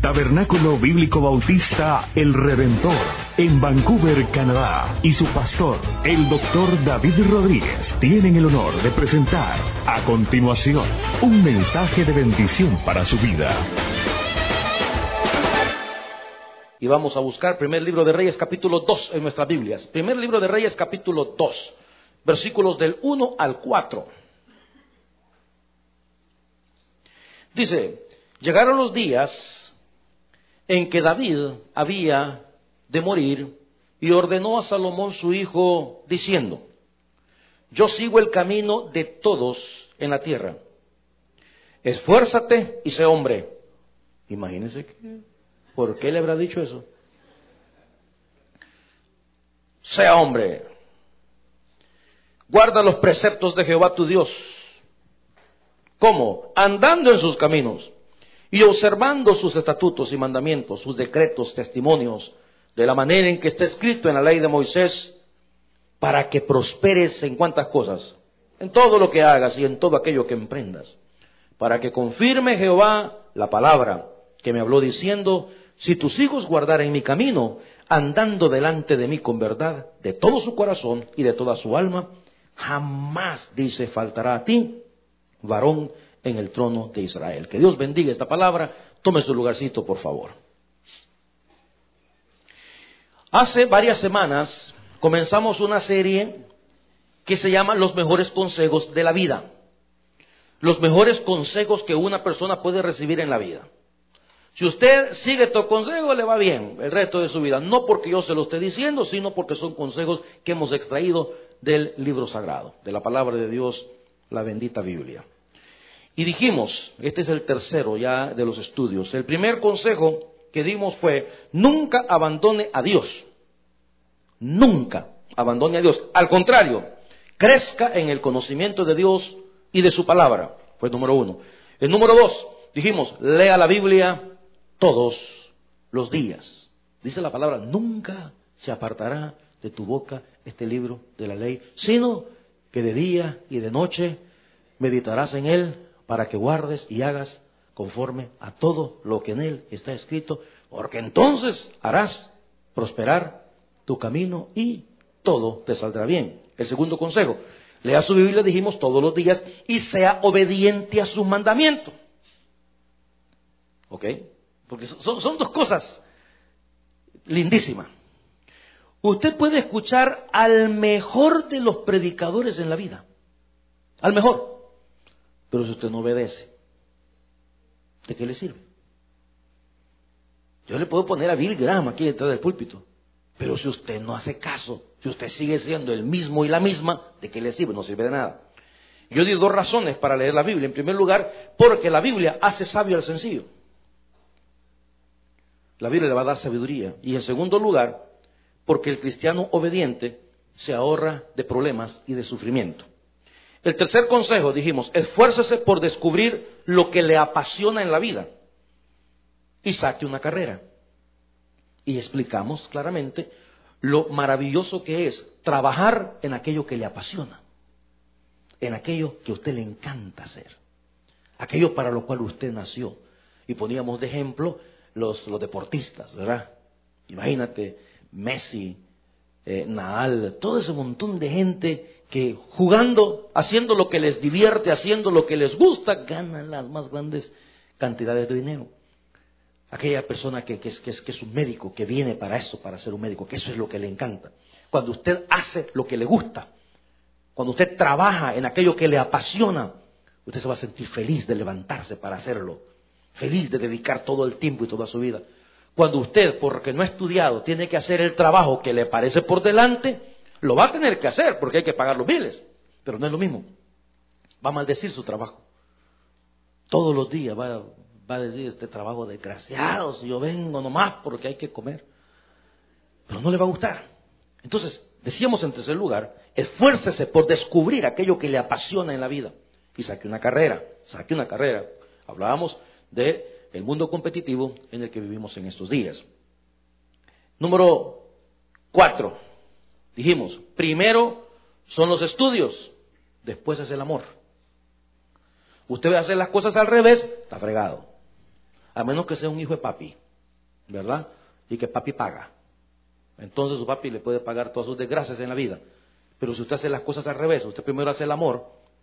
Tabernáculo Bíblico Bautista El Redentor, en Vancouver, Canadá, y su pastor, el Dr. David Rodríguez, tienen el honor de presentar a continuación un mensaje de bendición para su vida. Y vamos a buscar primer libro de Reyes capítulo 2 en nuestras Biblias. Primer libro de Reyes capítulo 2, versículos del 1 al 4. Dice: llegaron los días en que David había de morir y ordenó a Salomón su hijo diciendo: yo sigo el camino de todos en la tierra. Esfuérzate y sé hombre. Imagínense que... ¿por qué le habrá dicho eso? Sea hombre. Guarda los preceptos de Jehová tu Dios. ¿Cómo? Andando en sus caminos y observando sus estatutos y mandamientos, sus decretos, testimonios, de la manera en que está escrito en la ley de Moisés, para que prosperes en cuántas cosas, en todo lo que hagas y en todo aquello que emprendas, para que confirme Jehová la palabra que me habló diciendo: si tus hijos guardaren mi camino, andando delante de mí con verdad, de todo su corazón y de toda su alma, jamás, dice, faltará a ti varón en el trono de Israel. Que Dios bendiga esta palabra. Tome su lugarcito, por favor. Hace varias semanas comenzamos una serie que se llama Los mejores consejos de la vida. Los mejores consejos que una persona puede recibir en la vida. Si usted sigue estos consejos, le va bien el resto de su vida. No porque yo se lo esté diciendo, sino porque son consejos que hemos extraído del libro sagrado, de la palabra de Dios, la bendita Biblia. Y dijimos, este es el tercero ya de los estudios. El primer consejo que dimos fue: nunca abandone a Dios. Nunca abandone a Dios. Al contrario, crezca en el conocimiento de Dios y de su palabra. Fue el número 1. El número 2, dijimos, lea la Biblia todos los días. Dice la palabra: nunca se apartará de tu boca este libro de la ley, sino que de día y de noche meditarás en él, para que guardes y hagas conforme a todo lo que en él está escrito, porque entonces harás prosperar tu camino y todo te saldrá bien. El segundo consejo: lea su Biblia, dijimos, todos los días, y sea obediente a sus mandamientos. ¿Ok? Porque son dos cosas lindísimas. Usted puede escuchar al mejor de los predicadores en la vida, al mejor, pero si usted no obedece, ¿de qué le sirve? Yo le puedo poner a Bill Graham aquí detrás del púlpito, pero si usted no hace caso, si usted sigue siendo el mismo y la misma, ¿de qué le sirve? No sirve de nada. Yo di 2 razones para leer la Biblia. En primer lugar, porque la Biblia hace sabio al sencillo. La Biblia le va a dar sabiduría. Y en segundo lugar, porque el cristiano obediente se ahorra de problemas y de sufrimiento. El tercer consejo, dijimos, esfuércese por descubrir lo que le apasiona en la vida y saque una carrera. Y explicamos claramente lo maravilloso que es trabajar en aquello que le apasiona, en aquello que a usted le encanta hacer, aquello para lo cual usted nació. Y poníamos de ejemplo los deportistas, ¿verdad? Imagínate, Messi, Nadal, todo ese montón de gente que jugando, haciendo lo que les divierte, haciendo lo que les gusta, ganan las más grandes cantidades de dinero. Aquella persona que es un médico, que viene para eso, para ser un médico, que eso es lo que le encanta. Cuando usted hace lo que le gusta, cuando usted trabaja en aquello que le apasiona, usted se va a sentir feliz de levantarse para hacerlo, feliz de dedicar todo el tiempo y toda su vida. Cuando usted, porque no ha estudiado, tiene que hacer el trabajo que le parece por delante, lo va a tener que hacer porque hay que pagar los biles, pero no es lo mismo. Va a maldecir su trabajo. Todos los días va a decir: este trabajo desgraciado, si yo vengo nomás porque hay que comer. Pero no le va a gustar. Entonces, decíamos en tercer lugar, esfuércese por descubrir aquello que le apasiona en la vida y saque una carrera. Hablábamos del mundo competitivo en el que vivimos en estos días. Número 4. Dijimos, primero son los estudios, después es el amor. Usted va a hacer las cosas al revés, está fregado. a menos que sea un hijo de papi, ¿verdad? Y que papi paga. Entonces su papi le puede pagar todas sus desgracias en la vida. Pero si usted hace las cosas al revés, usted primero hace el amor,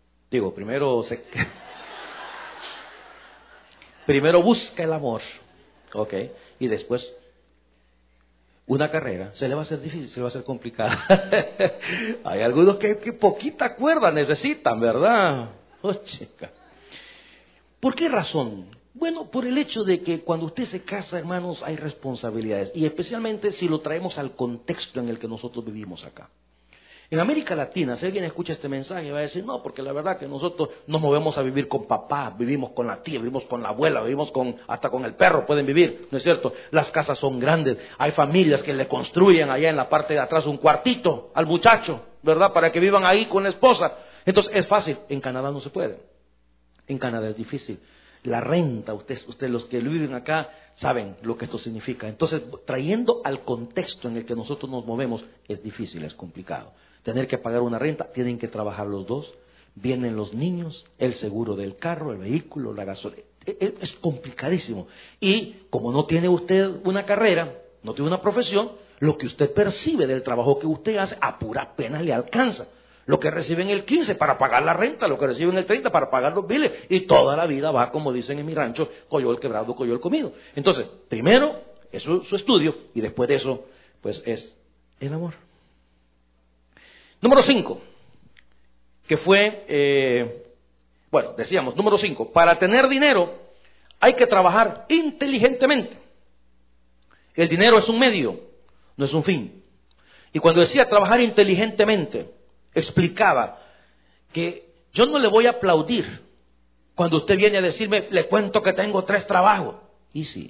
primero busca el amor, ¿ok? Y después una carrera se le va a hacer difícil, se le va a hacer complicada. Hay algunos que poquita cuerda necesitan, ¿verdad? Oh, chica. ¿Por qué razón? Bueno, por el hecho de que cuando usted se casa, hermanos, hay responsabilidades. Y especialmente si lo traemos al contexto en el que nosotros vivimos acá. En América Latina, si alguien escucha este mensaje, va a decir, no, porque la verdad que nosotros nos movemos a vivir con papá, vivimos con la tía, vivimos con la abuela, vivimos hasta con el perro pueden vivir, ¿no es cierto? Las casas son grandes, hay familias que le construyen allá en la parte de atrás un cuartito al muchacho, ¿verdad? Para que vivan ahí con la esposa. Entonces es fácil, en Canadá no se puede, en Canadá es difícil. La renta, ustedes los que viven acá saben lo que esto significa. Entonces, trayendo al contexto en el que nosotros nos movemos, es difícil, es complicado. Tener que pagar una renta, tienen que trabajar los dos, vienen los niños, el seguro del carro, el vehículo, la gasolina. Es complicadísimo. Y como no tiene usted una carrera, no tiene una profesión, lo que usted percibe del trabajo que usted hace, a puras penas le alcanza. Lo que reciben el 15 para pagar la renta, lo que reciben el 30 para pagar los biles, y toda la vida va, como dicen en mi rancho, coyol quebrado, coyol comido. Entonces, primero es su estudio, y después de eso, pues es el amor. Número 5, que fue, decíamos, número 5, para tener dinero hay que trabajar inteligentemente. El dinero es un medio, no es un fin. Y cuando decía trabajar inteligentemente, explicaba que yo no le voy a aplaudir cuando usted viene a decirme, le cuento que tengo 3 trabajos. Y sí,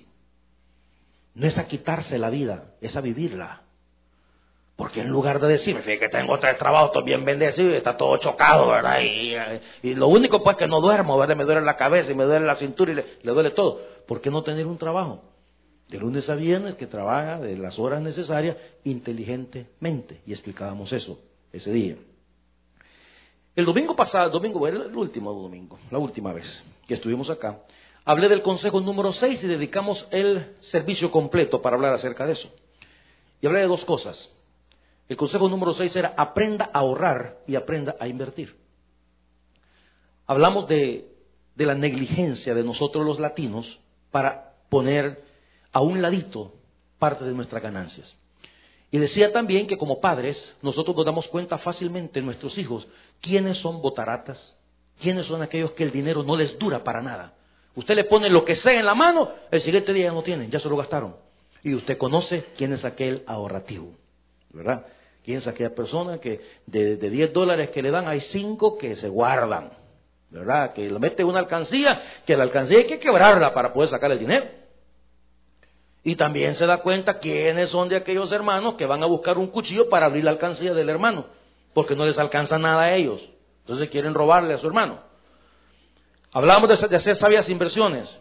no es a quitarse la vida, es a vivirla. Porque en lugar de decirme, fíjate que tengo 3 trabajos, estoy bien bendecido y está todo chocado, ¿verdad? Y lo único pues que no duermo, ¿verdad? Me duele la cabeza y me duele la cintura y le duele todo. ¿Por qué no tener un trabajo? De lunes a viernes que trabaja de las horas necesarias inteligentemente. Y explicábamos eso ese día. El domingo pasado, el último domingo, la última vez que estuvimos acá, hablé del consejo número 6 y dedicamos el servicio completo para hablar acerca de eso. Y hablé de 2 cosas. El consejo número 6 era aprenda a ahorrar y aprenda a invertir. Hablamos de la negligencia de nosotros los latinos para poner a un ladito parte de nuestras ganancias. Y decía también que como padres nosotros nos damos cuenta fácilmente en nuestros hijos quiénes son botaratas, quiénes son aquellos que el dinero no les dura para nada. Usted le pone lo que sea en la mano, el siguiente día ya no tienen, ya se lo gastaron. Y usted conoce quién es aquel ahorrativo, ¿verdad? ¿Quién es aquella persona que de $10 que le dan hay 5 que se guardan, ¿verdad? Que lo mete en una alcancía, que la alcancía hay que quebrarla para poder sacar el dinero. Y también se da cuenta quiénes son de aquellos hermanos que van a buscar un cuchillo para abrir la alcancía del hermano, porque no les alcanza nada a ellos. Entonces quieren robarle a su hermano. Hablamos de hacer sabias inversiones.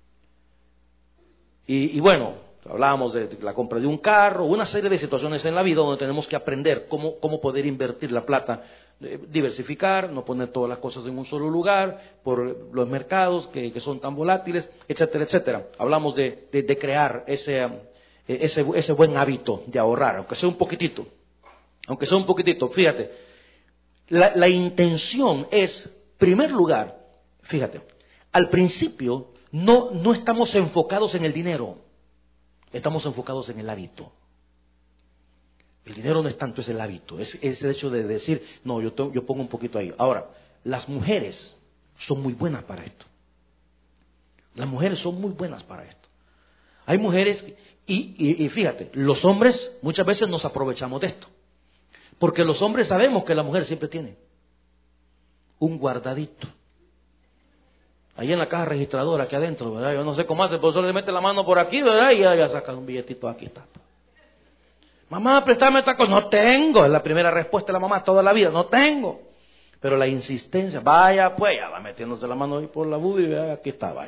Y bueno, hablábamos de la compra de un carro, una serie de situaciones en la vida donde tenemos que aprender cómo poder invertir la plata, diversificar, no poner todas las cosas en un solo lugar, por los mercados que son tan volátiles, etcétera, etcétera. Hablamos de crear ese buen hábito de ahorrar, aunque sea un poquitito. Fíjate, la intención es, en primer lugar, fíjate, al principio no estamos enfocados en el dinero. Estamos enfocados en el hábito. El dinero no es tanto, es el hábito. Es el hecho de decir, no, yo pongo un poquito ahí. Ahora, las mujeres son muy buenas para esto. Las mujeres son muy buenas para esto. Hay mujeres, y fíjate, los hombres muchas veces nos aprovechamos de esto. Porque los hombres sabemos que la mujer siempre tiene un guardadito. Ahí en la caja registradora, aquí adentro, ¿verdad? Yo no sé cómo hace, el profesor le mete la mano por aquí, ¿verdad? Y ya saca un billetito, aquí está. Mamá, préstame esta cosa. No tengo, es la primera respuesta de la mamá toda la vida, no tengo. Pero la insistencia, vaya pues, ya va metiéndose la mano ahí por la bubi, ¿verdad? Aquí está, vaya.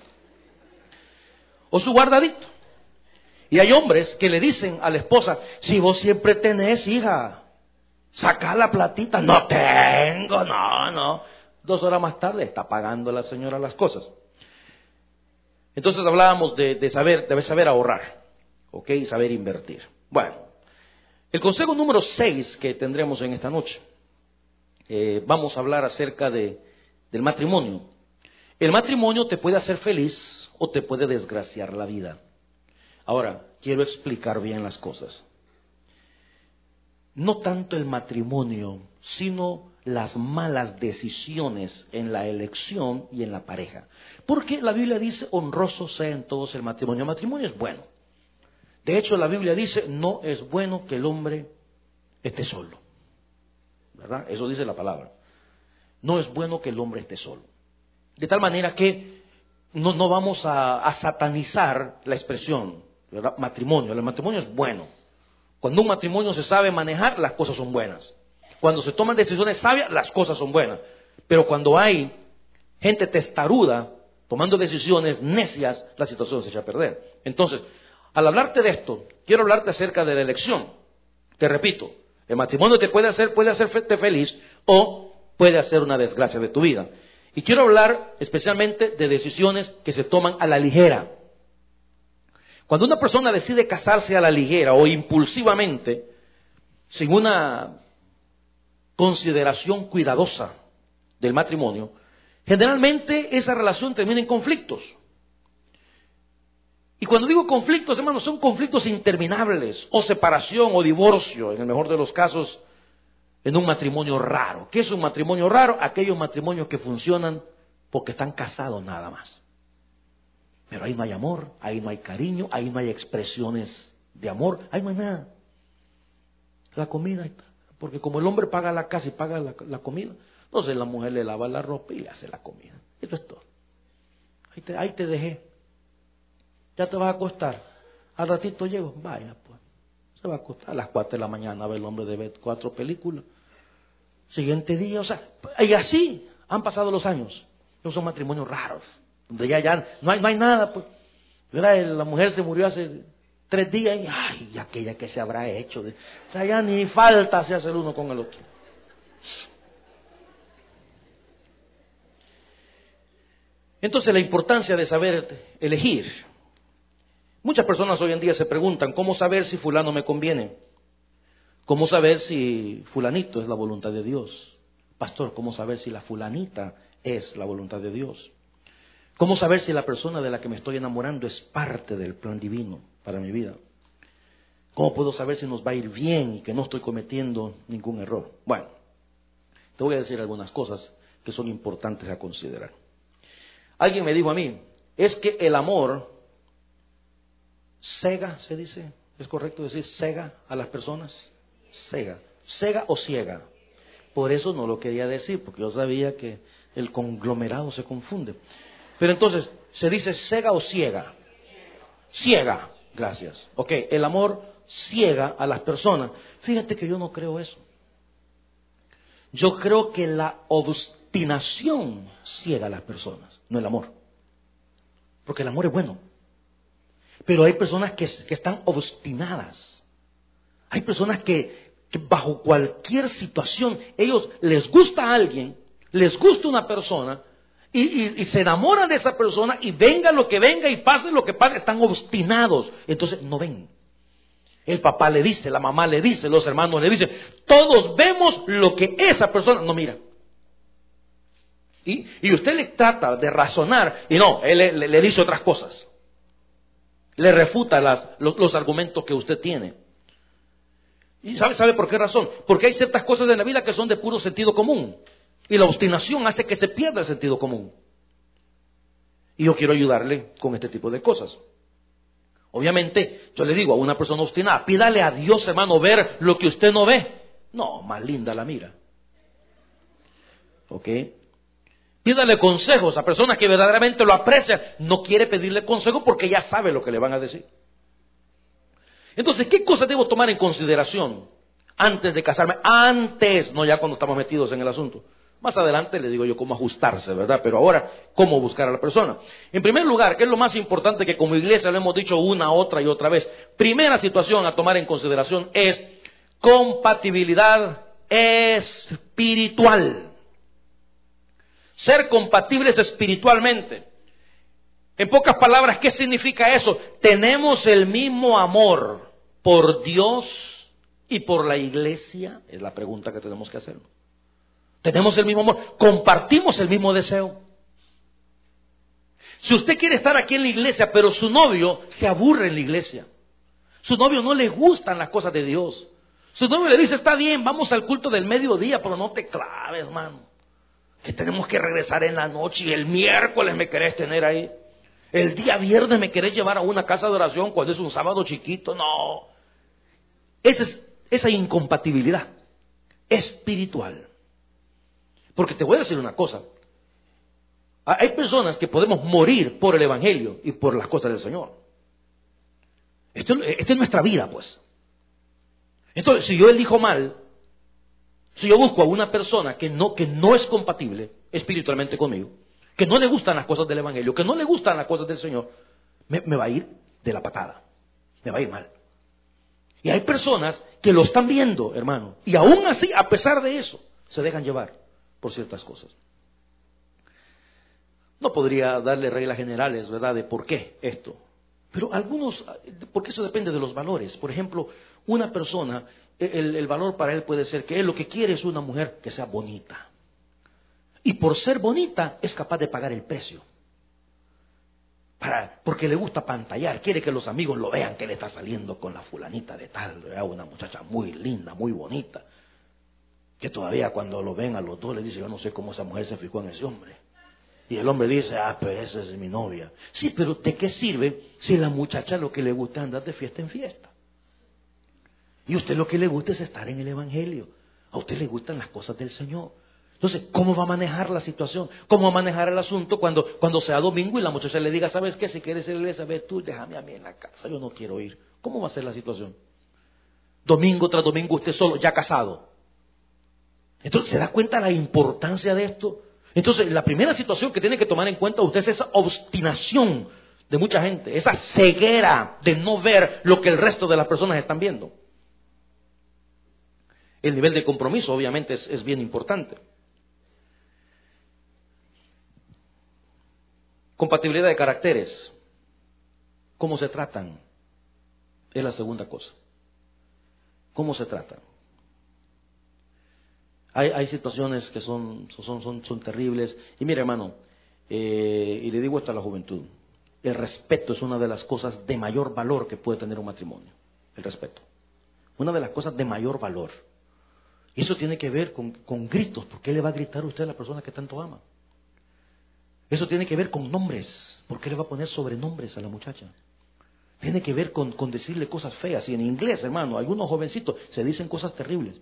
O su guardadito. Y hay hombres que le dicen a la esposa, si vos siempre tenés, hija, saca la platita. No tengo, no. 2 horas más tarde está pagando la señora las cosas. Entonces hablábamos de saber ahorrar, ¿ok? Y saber invertir. Bueno, el consejo número 6 que tendremos en esta noche, vamos a hablar acerca del matrimonio. El matrimonio te puede hacer feliz o te puede desgraciar la vida. Ahora, quiero explicar bien las cosas. No tanto el matrimonio, sino las malas decisiones en la elección y en la pareja. Porque la Biblia dice, honroso sea en todos el matrimonio. El matrimonio es bueno. De hecho, la Biblia dice, no es bueno que el hombre esté solo. ¿Verdad? Eso dice la palabra. No es bueno que el hombre esté solo. De tal manera que no vamos a satanizar la expresión, ¿verdad? Matrimonio. El matrimonio es bueno. Cuando un matrimonio se sabe manejar, las cosas son buenas. Cuando se toman decisiones sabias, las cosas son buenas. Pero cuando hay gente testaruda tomando decisiones necias, la situación se echa a perder. Entonces, al hablarte de esto, quiero hablarte acerca de la elección. Te repito, el matrimonio te puede hacerte feliz o puede hacer una desgracia de tu vida. Y quiero hablar especialmente de decisiones que se toman a la ligera. Cuando una persona decide casarse a la ligera o impulsivamente, sin una consideración cuidadosa del matrimonio, generalmente esa relación termina en conflictos. Y cuando digo conflictos, hermanos, son conflictos interminables, o separación o divorcio, en el mejor de los casos, en un matrimonio raro. ¿Qué es un matrimonio raro? Aquellos matrimonios que funcionan porque están casados nada más. Pero ahí no hay amor, ahí no hay cariño, ahí no hay expresiones de amor, ahí no hay nada. La comida está. Porque como el hombre paga la casa y paga la comida, entonces la mujer le lava la ropa y le hace la comida. Eso es todo. Ahí te dejé. Ya te vas a acostar. Al ratito llego. Vaya, pues. Se va a acostar a las 4 de la mañana. A ver, el hombre de ver 4 películas. Siguiente día, o sea, y así han pasado los años. Esos son matrimonios raros. Donde ya no hay nada, pues. La mujer se murió hace 3 días y, ay, y aquella que se habrá hecho. O sea, ya ni falta se hace el uno con el otro. Entonces, la importancia de saber elegir. Muchas personas hoy en día se preguntan, ¿cómo saber si fulano me conviene? ¿Cómo saber si fulanito es la voluntad de Dios? Pastor, ¿cómo saber si la fulanita es la voluntad de Dios? ¿Cómo saber si la persona de la que me estoy enamorando es parte del plan divino para mi vida? ¿Cómo puedo saber si nos va a ir bien y que no estoy cometiendo ningún error? Bueno, te voy a decir algunas cosas que son importantes a considerar. Alguien me dijo a mí, es que el amor cega, se dice, ¿es correcto decir cega a las personas? Cega o ciega. Por eso no lo quería decir, porque yo sabía que el conglomerado se confunde. Pero entonces, ¿se dice cega o ciega? Ciega, gracias. Ok, el amor ciega a las personas. Fíjate que yo no creo eso. Yo creo que la obstinación ciega a las personas, no el amor. Porque el amor es bueno. Pero hay personas que están obstinadas. Hay personas que bajo cualquier situación, ellos les gusta a alguien, les gusta una persona, y se enamoran de esa persona, y venga lo que venga y pase lo que pase, están obstinados. Entonces no ven. El papá le dice, la mamá le dice, los hermanos le dicen, todos vemos lo que esa persona no mira. Y usted le trata de razonar, y no, él le dice otras cosas. Le refuta los argumentos que usted tiene. ¿Y sabe por qué razón? Porque hay ciertas cosas en la vida que son de puro sentido común. Y la obstinación hace que se pierda el sentido común. Y yo quiero ayudarle con este tipo de cosas. Obviamente, yo le digo a una persona obstinada, pídale a Dios, hermano, ver lo que usted no ve. No, más linda la mira. ¿Ok? Pídale consejos a personas que verdaderamente lo aprecian. No quiere pedirle consejo porque ya sabe lo que le van a decir. Entonces, ¿qué cosas debo tomar en consideración antes de casarme? Antes, no ya cuando estamos metidos en el asunto. Más adelante le digo yo cómo ajustarse, ¿verdad? Pero ahora, cómo buscar a la persona. En primer lugar, ¿qué es lo más importante que como iglesia lo hemos dicho una, otra y otra vez? Primera situación a tomar en consideración es compatibilidad espiritual. Ser compatibles espiritualmente. En pocas palabras, ¿qué significa eso? Tenemos el mismo amor por Dios y por la iglesia. Es la pregunta que tenemos que hacer. Tenemos el mismo amor, compartimos el mismo deseo. Si usted quiere estar aquí en la iglesia, pero su novio se aburre en la iglesia, su novio no le gustan las cosas de Dios, su novio le dice, está bien, vamos al culto del mediodía, pero no te claves, hermano, que tenemos que regresar en la noche y el miércoles me querés tener ahí, el día viernes me querés llevar a una casa de oración cuando es un sábado chiquito. No, esa incompatibilidad espiritual. Porque te voy a decir una cosa, hay personas que podemos morir por el Evangelio y por las cosas del Señor. Esta es nuestra vida, pues. Entonces, si yo elijo mal, si yo busco a una persona que no es compatible espiritualmente conmigo, que no le gustan las cosas del Evangelio, que no le gustan las cosas del Señor, me va a ir de la patada, me va a ir mal. Y hay personas que lo están viendo, hermano, y aún así, a pesar de eso, se dejan llevar por ciertas cosas. No podría darle reglas generales, ¿verdad?, de por qué esto. Pero algunos, porque eso depende de los valores. Por ejemplo, una persona, el valor para él puede ser que él lo que quiere es una mujer que sea bonita. Y por ser bonita es capaz de pagar el precio. Porque le gusta pantallar, quiere que los amigos lo vean que él está saliendo con la fulanita de tal, ¿verdad?, una muchacha muy linda, muy bonita. Que todavía cuando lo ven a los dos le dice, yo no sé cómo esa mujer se fijó en ese hombre. Y el hombre dice, pero esa es mi novia. Sí, pero ¿de qué sirve si la muchacha lo que le gusta es andar de fiesta en fiesta? Y a usted lo que le gusta es estar en el Evangelio. A usted le gustan las cosas del Señor. Entonces, ¿cómo va a manejar la situación? ¿Cómo va a manejar el asunto cuando sea domingo y la muchacha le diga, ¿sabes qué? Si quieres ir a la iglesia, ve tú, déjame a mí en la casa, yo no quiero ir. ¿Cómo va a ser la situación? Domingo tras domingo usted solo, ya casado. Entonces, ¿se da cuenta la importancia de esto? Entonces, la primera situación que tiene que tomar en cuenta usted es esa obstinación de mucha gente, esa ceguera de no ver lo que el resto de las personas están viendo. El nivel de compromiso, obviamente, es bien importante. Compatibilidad de caracteres. ¿Cómo se tratan? Es la segunda cosa. ¿Cómo se tratan? Hay situaciones que son terribles. Y mire, hermano, y le digo esto a la juventud, el respeto es una de las cosas de mayor valor que puede tener un matrimonio. El respeto. Una de las cosas de mayor valor. Y eso tiene que ver con gritos. ¿Por qué le va a gritar usted a la persona que tanto ama? Eso tiene que ver con nombres. ¿Por qué le va a poner sobrenombres a la muchacha? Tiene que ver con decirle cosas feas. Y en inglés, hermano, algunos jovencitos se dicen cosas terribles.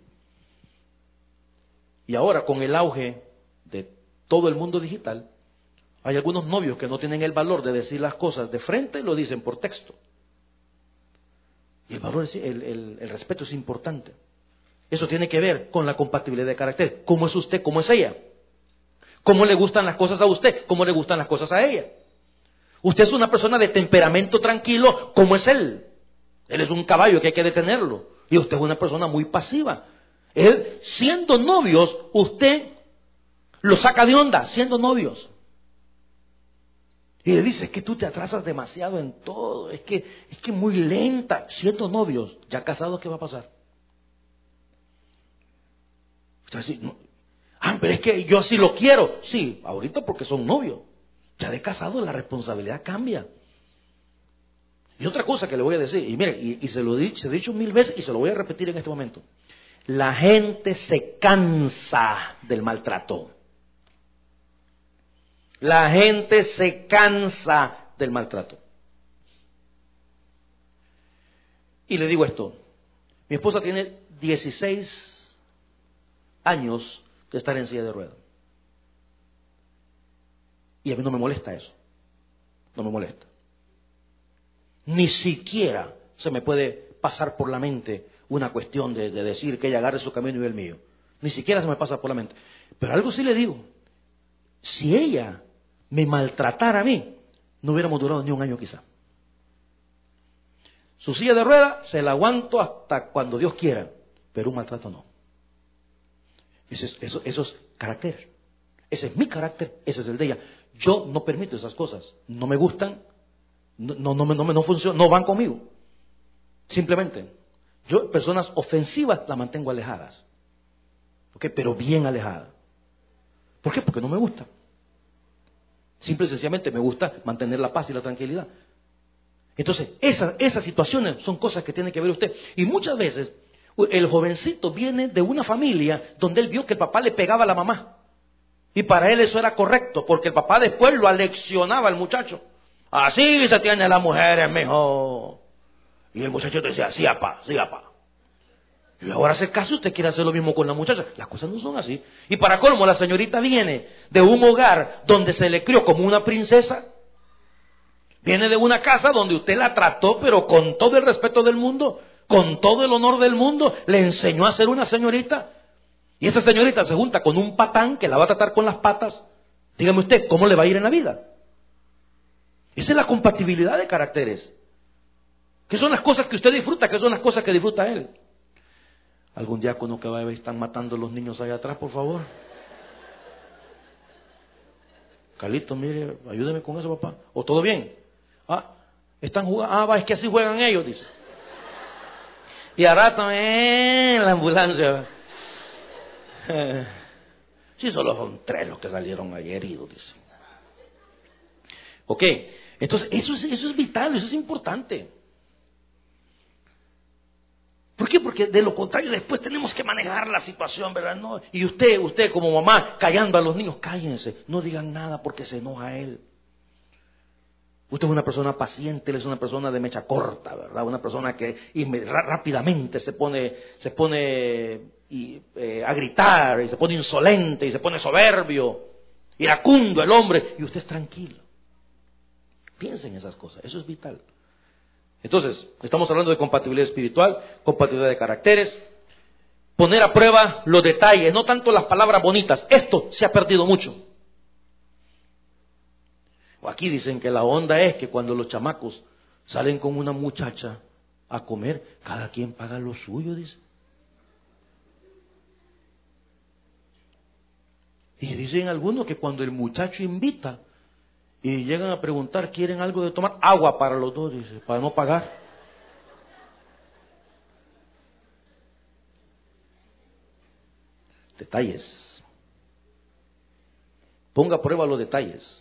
Y ahora, con el auge de todo el mundo digital, hay algunos novios que no tienen el valor de decir las cosas de frente, lo dicen por texto. Y el valor, el respeto es importante. Eso tiene que ver con la compatibilidad de carácter. ¿Cómo es usted? ¿Cómo es ella? ¿Cómo le gustan las cosas a usted? ¿Cómo le gustan las cosas a ella? Usted es una persona de temperamento tranquilo. ¿Cómo es él? Él es un caballo que hay que detenerlo. Y usted es una persona muy pasiva. Él, siendo novios, usted lo saca de onda, siendo novios. Y le dice, es que tú te atrasas demasiado en todo, es que muy lenta. Siendo novios, ya casados, ¿qué va a pasar? Usted va a decir, no, pero es que yo así lo quiero. Sí, ahorita porque son novios. Ya de casado la responsabilidad cambia. Y otra cosa que le voy a decir, y mire, y se lo he dicho 1000 veces y se lo voy a repetir en este momento. La gente se cansa del maltrato. La gente se cansa del maltrato. Y le digo esto. Mi esposa tiene 16 años de estar en silla de ruedas. Y a mí no me molesta eso. No me molesta. Ni siquiera se me puede pasar por la mente una cuestión de decir que ella agarre su camino y el mío. Ni siquiera se me pasa por la mente. Pero algo sí le digo. Si ella me maltratara a mí, no hubiéramos durado ni un año quizá. Su silla de ruedas se la aguanto hasta cuando Dios quiera, pero un maltrato no. Eso es carácter. Ese es mi carácter, ese es el de ella. Yo no permito esas cosas. No me gustan, no funcionan, no van conmigo. Simplemente, yo personas ofensivas las mantengo alejadas. ¿Ok? Pero bien alejadas. ¿Por qué? Porque no me gusta. Simple y sencillamente me gusta mantener la paz y la tranquilidad. Entonces, esas situaciones son cosas que tiene que ver usted. Y muchas veces, el jovencito viene de una familia donde él vio que el papá le pegaba a la mamá. Y para él eso era correcto, porque el papá después lo aleccionaba al muchacho. Así se tiene las mujeres, mijo. Y el muchacho decía, sí, apá, sí, apá. Y ahora hace caso, usted quiere hacer lo mismo con la muchacha. Las cosas no son así. Y para colmo, la señorita viene de un hogar donde se le crió como una princesa. Viene de una casa donde usted la trató, pero con todo el respeto del mundo, con todo el honor del mundo, le enseñó a ser una señorita. Y esa señorita se junta con un patán que la va a tratar con las patas. Dígame usted, ¿cómo le va a ir en la vida? Esa es la compatibilidad de caracteres. ¿Qué son las cosas que usted disfruta? ¿Qué son las cosas que disfruta él? ¿Algún diácono que va a ver están matando a los niños allá atrás, por favor? Carlito, mire, ayúdeme con eso, papá. ¿O todo bien? Están jugando. Es que así juegan ellos, dice. Y ahora también la ambulancia. Sí, solo son 3 los que salieron ayer heridos, dice. Ok, entonces eso es vital, eso es importante. ¿Por qué? Porque de lo contrario después tenemos que manejar la situación, ¿verdad? No, y usted como mamá callando a los niños, cállense, no digan nada porque se enoja él. Usted es una persona paciente, él es una persona de mecha corta, ¿verdad? Una persona que rápidamente se pone a gritar, y se pone insolente, y se pone soberbio, iracundo el hombre, y usted es tranquilo. Piensen en esas cosas, eso es vital. Entonces, estamos hablando de compatibilidad espiritual, compatibilidad de caracteres, poner a prueba los detalles, no tanto las palabras bonitas. Esto se ha perdido mucho. Aquí dicen que la onda es que cuando los chamacos salen con una muchacha a comer, cada quien paga lo suyo, dice. Y dicen algunos que cuando el muchacho invita y llegan a preguntar, ¿quieren algo de tomar? Agua para los dos, dice, para no pagar. Detalles. Ponga a prueba los detalles.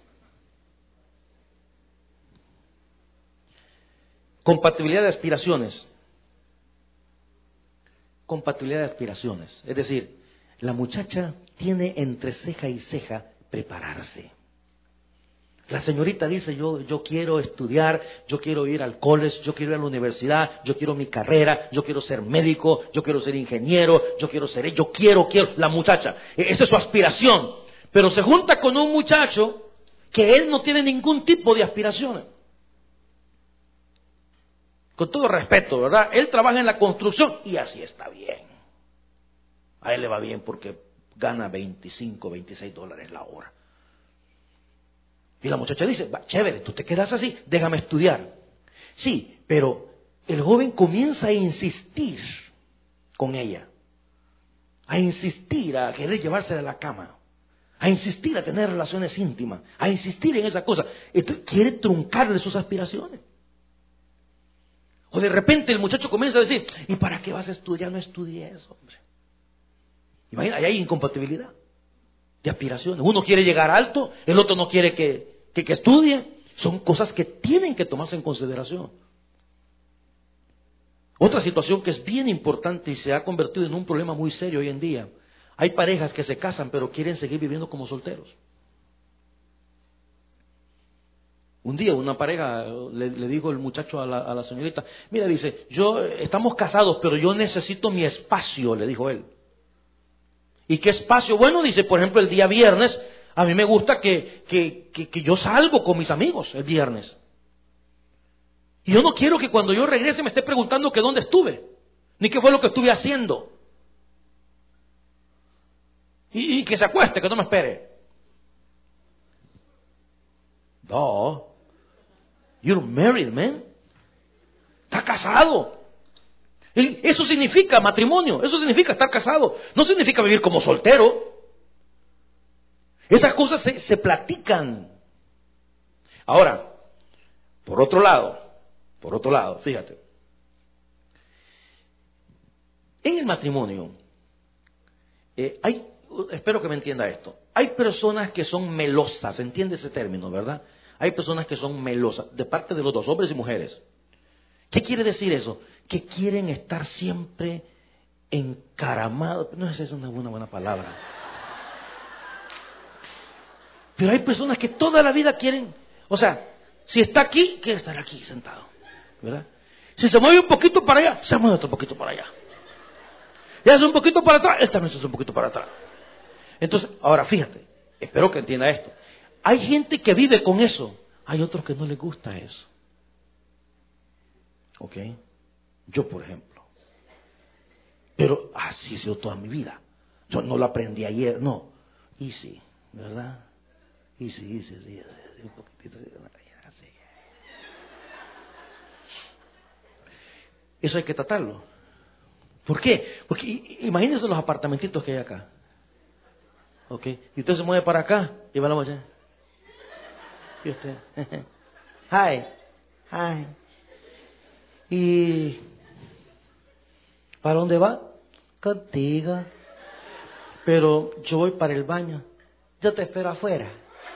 Compatibilidad de aspiraciones. Compatibilidad de aspiraciones. Es decir, la muchacha tiene entre ceja y ceja prepararse. La señorita dice, yo quiero estudiar, yo quiero ir al college, yo quiero ir a la universidad, yo quiero mi carrera, yo quiero ser médico, yo quiero ser ingeniero, yo quiero, la muchacha. Esa es su aspiración. Pero se junta con un muchacho que él no tiene ningún tipo de aspiraciones. Con todo respeto, ¿verdad? Él trabaja en la construcción y así está bien. A él le va bien porque gana $25, $26 la hora. Y la muchacha dice, va, chévere, tú te quedas así, déjame estudiar. Sí, pero el joven comienza a insistir con ella. A insistir, a querer llevársela a la cama. A insistir a tener relaciones íntimas. A insistir en esa cosa. Entonces, quiere truncarle sus aspiraciones. O de repente el muchacho comienza a decir, ¿y para qué vas a estudiar? No estudies, hombre. Imagina, ahí hay incompatibilidad de aspiraciones. Uno quiere llegar alto, el otro no quiere que estudie. Son cosas que tienen que tomarse en consideración. Otra situación que es bien importante y se ha convertido en un problema muy serio hoy en día. Hay parejas que se casan pero quieren seguir viviendo como solteros. Un día una pareja le dijo el muchacho a la señorita, mira, dice, estamos casados pero yo necesito mi espacio, le dijo él. ¿Y qué espacio? Bueno, dice, por ejemplo, el día viernes, a mí me gusta que yo salgo con mis amigos el viernes. Y yo no quiero que cuando yo regrese me esté preguntando que dónde estuve, ni qué fue lo que estuve haciendo. Y que se acueste, que no me espere. No. You're married, man. Está casado. Eso significa matrimonio, eso significa estar casado. No significa vivir como soltero. Esas cosas se platican Ahora, por otro lado, fíjate. En el matrimonio, espero que me entienda esto, hay personas que son melosas, ¿entiende ese término, verdad? Hay personas que son melosas, de parte de los dos, hombres y mujeres. ¿Qué quiere decir eso? Que quieren estar siempre encaramados. No sé si es una buena palabra. Pero hay personas que toda la vida quieren, o sea, si está aquí, quiere estar aquí sentado, ¿verdad? Si se mueve un poquito para allá, se mueve otro poquito para allá. Y hace un poquito para atrás, él también se hace un poquito para atrás. Entonces, ahora fíjate, espero que entienda esto. Hay gente que vive con eso, hay otros que no les gusta eso. ¿Ok? Yo, por ejemplo. Pero así ha sido toda mi vida. Yo no lo aprendí ayer, no. Y sí, ¿verdad? Y sí, un poquitito así. Eso hay que tratarlo. ¿Por qué? Porque imagínense los apartamentitos que hay acá. ¿Ok? Y usted se mueve para acá y va a la mochila. Y usted. Hi. ¿Y para dónde va? Contigo. Pero yo voy para el baño. Yo te espero afuera.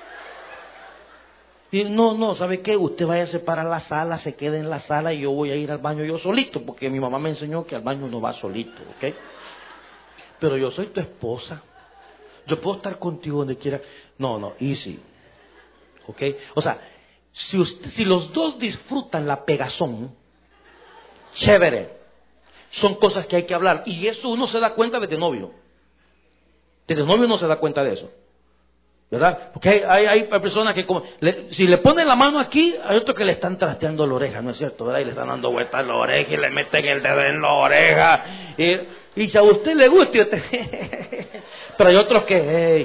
Y no, ¿sabe qué? Usted váyase para la sala, se quede en la sala y yo voy a ir al baño yo solito, porque mi mamá me enseñó que al baño no va solito, ¿ok? Pero yo soy tu esposa. Yo puedo estar contigo donde quiera. No, easy. ¿Ok? O sea, si los dos disfrutan la pegazón, chévere. Son cosas que hay que hablar. Y eso uno se da cuenta desde novio. Desde novio no se da cuenta de eso. ¿Verdad? Porque hay personas que si le ponen la mano aquí, hay otros que le están trasteando la oreja, ¿no es cierto? ¿Verdad? Y le están dando vueltas en la oreja y le meten el dedo en la oreja. Y si a usted le gusta, pero hay otros que...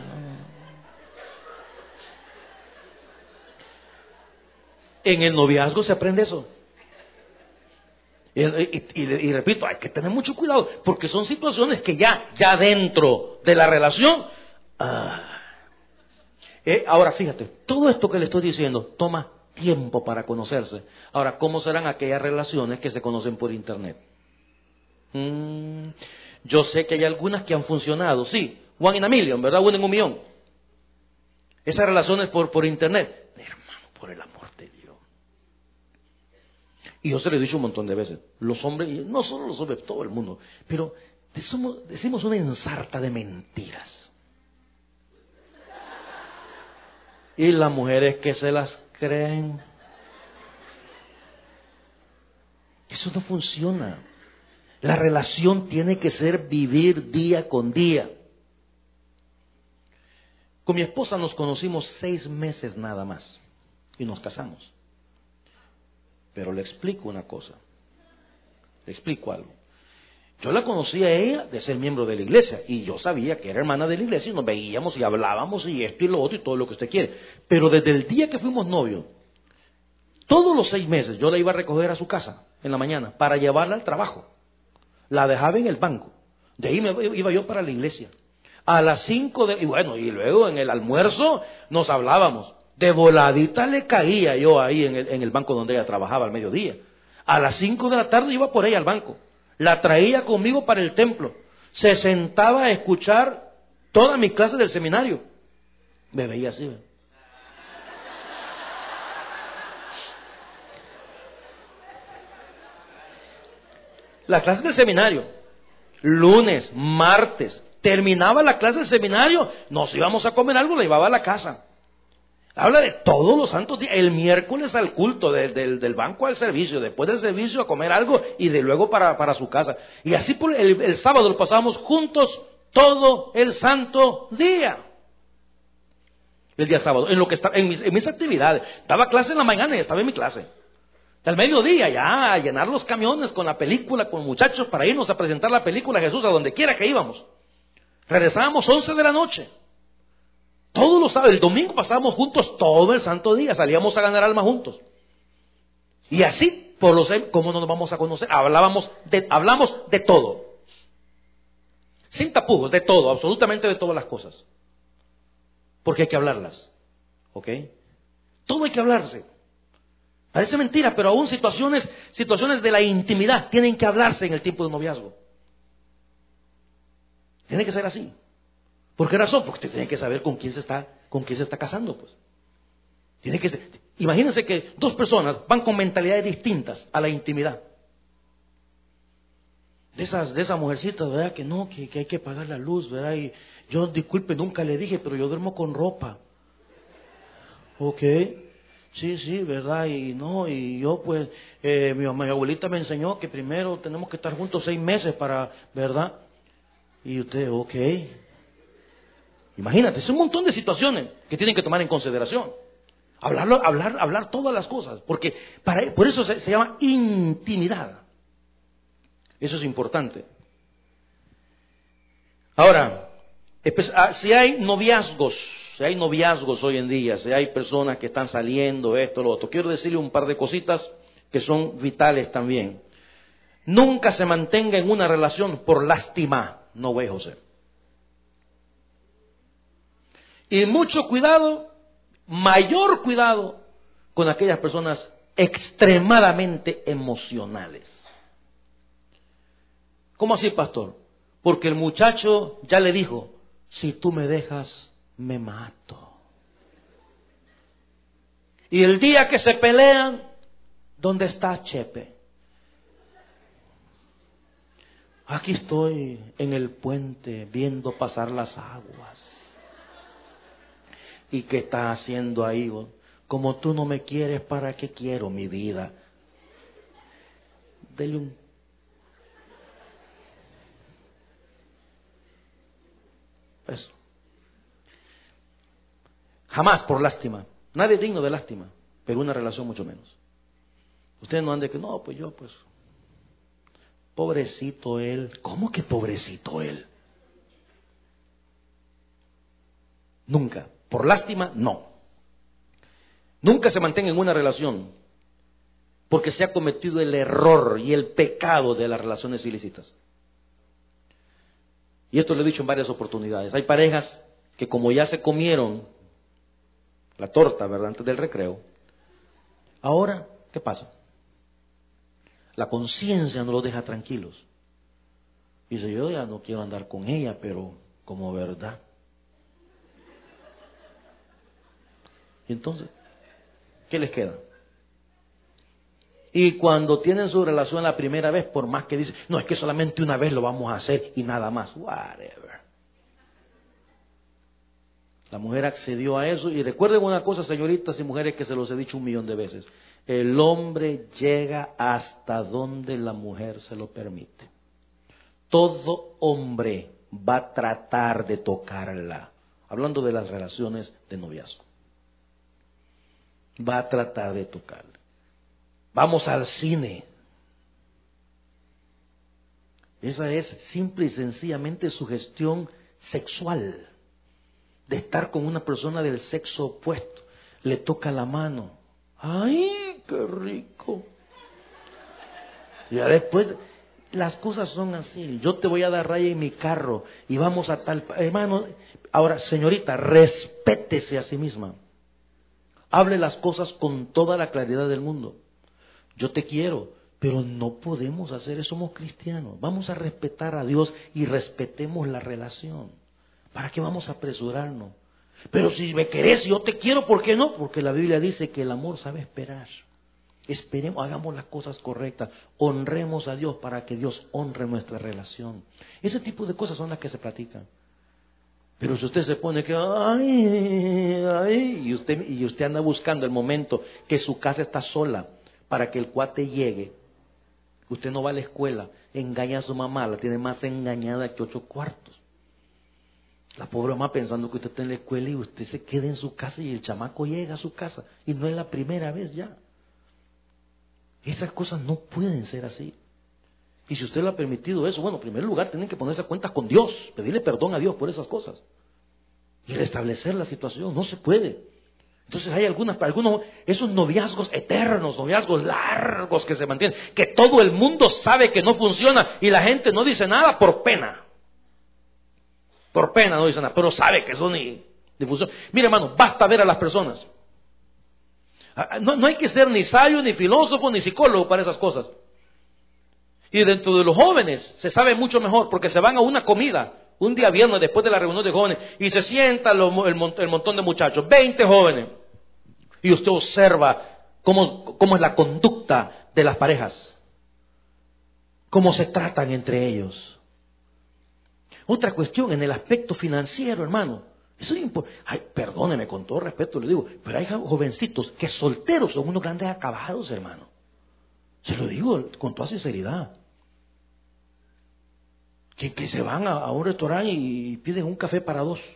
En el noviazgo se aprende eso. Y repito, hay que tener mucho cuidado, porque son situaciones que ya dentro de la relación... ahora fíjate, todo esto que le estoy diciendo toma tiempo para conocerse. Ahora, ¿cómo serán aquellas relaciones que se conocen por internet? Yo sé que hay algunas que han funcionado, sí, one in a million, ¿verdad? Uno en un millón. Esas relaciones por internet, hermano, por el amor de Dios. Y yo se lo he dicho un montón de veces, los hombres, y no solo los hombres, todo el mundo, pero decimos una ensarta de mentiras. Y las mujeres que se las creen. Eso no funciona. La relación tiene que ser vivir día con día. Con mi esposa nos conocimos 6 meses nada más. Y nos casamos. Pero le explico una cosa. Le explico algo. Yo la conocí a ella de ser miembro de la iglesia y yo sabía que era hermana de la iglesia y nos veíamos y hablábamos y esto y lo otro y todo lo que usted quiere. Pero desde el día que fuimos novios, todos los 6 meses yo la iba a recoger a su casa en la mañana para llevarla al trabajo. La dejaba en el banco. De ahí me iba yo para la iglesia. A las 5 y luego en el almuerzo nos hablábamos. De voladita le caía yo ahí en el banco donde ella trabajaba al mediodía. A las 5 de la tarde iba por ella al banco. La traía conmigo para el templo. Se sentaba a escuchar toda mi clase del seminario. Me veía así. La clase del seminario. Lunes, martes. Terminaba la clase del seminario. Nos íbamos a comer algo, la llevaba a la casa. Habla de todos los santos días. El miércoles al culto, del banco al servicio, después del servicio a comer algo y de luego para su casa. Y así por el sábado lo pasábamos juntos todo el santo día. El día sábado, en lo que estaba, en mis actividades. Daba clase en la mañana y estaba en mi clase. Al mediodía ya a llenar los camiones con la película, con muchachos para irnos a presentar la película a Jesús a donde quiera que íbamos. Regresábamos 11 de la noche. Todos los sábados, el domingo pasábamos juntos todo el santo día, salíamos a ganar almas juntos. Y así, ¿cómo no nos vamos a conocer? Hablamos de todo. Sin tapujos, de todo, absolutamente de todas las cosas. Porque hay que hablarlas. ¿Ok? Todo hay que hablarse. Parece mentira, pero aún situaciones de la intimidad tienen que hablarse en el tiempo de noviazgo. Tiene que ser así. ¿Por qué razón? Porque usted tiene que saber con quién se está casando, pues. Tiene que ser. Imagínense que dos personas van con mentalidades distintas a la intimidad. De esas mujercitas, ¿verdad? Que no, que hay que pagar la luz, ¿verdad? Y yo, disculpe, nunca le dije, pero yo duermo con ropa. Ok, sí, ¿verdad? Y no, y yo pues, mi abuelita me enseñó que primero tenemos que estar juntos 6 meses para, ¿verdad? Y usted, ok. Imagínate, es un montón de situaciones que tienen que tomar en consideración. Hablar todas las cosas, porque por eso se llama intimidad. Eso es importante. Ahora, si hay noviazgos hoy en día, si hay personas que están saliendo, esto, lo otro, quiero decirle un par de cositas que son vitales también. Nunca se mantenga en una relación por lástima, no ve, José. Y mucho cuidado, mayor cuidado con aquellas personas extremadamente emocionales. ¿Cómo así, pastor? Porque el muchacho ya le dijo, si tú me dejas, me mato. Y el día que se pelean, ¿dónde está Chepe? Aquí estoy en el puente viendo pasar las aguas. ¿Y qué estás haciendo ahí? Como tú no me quieres, ¿para qué quiero mi vida? Dele un... Eso. Jamás por lástima. Nadie es digno de lástima, pero una relación mucho menos. Usted no ande que, no, pues yo, pues, pobrecito él. ¿Cómo que pobrecito él? Nunca. Por lástima, no. Nunca se mantenga en una relación porque se ha cometido el error y el pecado de las relaciones ilícitas. Y esto lo he dicho en varias oportunidades. Hay parejas que como ya se comieron la torta, ¿verdad?, antes del recreo, ahora, ¿qué pasa? La conciencia no los deja tranquilos. Dice, yo ya no quiero andar con ella, pero como verdad. Y entonces, ¿qué les queda? Y cuando tienen su relación la primera vez, por más que dicen, no, es que solamente una vez lo vamos a hacer y nada más, whatever. La mujer accedió a eso y recuerden una cosa, señoritas y mujeres, que se los he dicho 1,000,000 de veces. El hombre llega hasta donde la mujer se lo permite. Todo hombre va a tratar de tocarla. Hablando de las relaciones de noviazgo. Va a tratar de tocarla. Vamos al cine. Esa es simple y sencillamente sugestión sexual. De estar con una persona del sexo opuesto. Le toca la mano. ¡Ay, qué rico! Ya después, las cosas son así. Yo te voy a dar raya en mi carro y vamos a tal... Hermano, ahora, señorita, respétese a sí misma. Hable las cosas con toda la claridad del mundo. Yo te quiero, pero no podemos hacer eso, somos cristianos. Vamos a respetar a Dios y respetemos la relación. ¿Para qué vamos a apresurarnos? Pero si me querés, yo te quiero, ¿por qué no? Porque la Biblia dice que el amor sabe esperar. Esperemos, hagamos las cosas correctas, honremos a Dios para que Dios honre nuestra relación. Ese tipo de cosas son las que se platican. Pero si usted se pone que, y usted anda buscando el momento que su casa está sola para que el cuate llegue, usted no va a la escuela, engaña a su mamá, la tiene más engañada que 8 cuartos. La pobre mamá pensando que usted está en la escuela y usted se queda en su casa y el chamaco llega a su casa y no es la primera vez ya. Esas cosas no pueden ser así. Y si usted le ha permitido eso, bueno, en primer lugar tienen que ponerse a cuentas con Dios, pedirle perdón a Dios por esas cosas y restablecer la situación. No se puede. Entonces hay algunos esos noviazgos eternos, noviazgos largos que se mantienen, que todo el mundo sabe que no funciona y la gente no dice nada por pena. Por pena no dice nada, pero sabe que son de función. Mire, hermano, basta ver a las personas. No hay que ser ni sabio, ni filósofo, ni psicólogo para esas cosas. Y dentro de los jóvenes se sabe mucho mejor porque se van a una comida un día viernes después de la reunión de jóvenes y se sientan el montón de muchachos, 20 jóvenes. Y usted observa cómo es la conducta de las parejas, cómo se tratan entre ellos. Otra cuestión en el aspecto financiero, hermano. Eso es importante. Perdóneme, con todo respeto le digo, pero hay jovencitos que solteros son unos grandes acabados, hermano. Se lo digo con toda sinceridad. Que se van a un restaurante y piden un café para dos.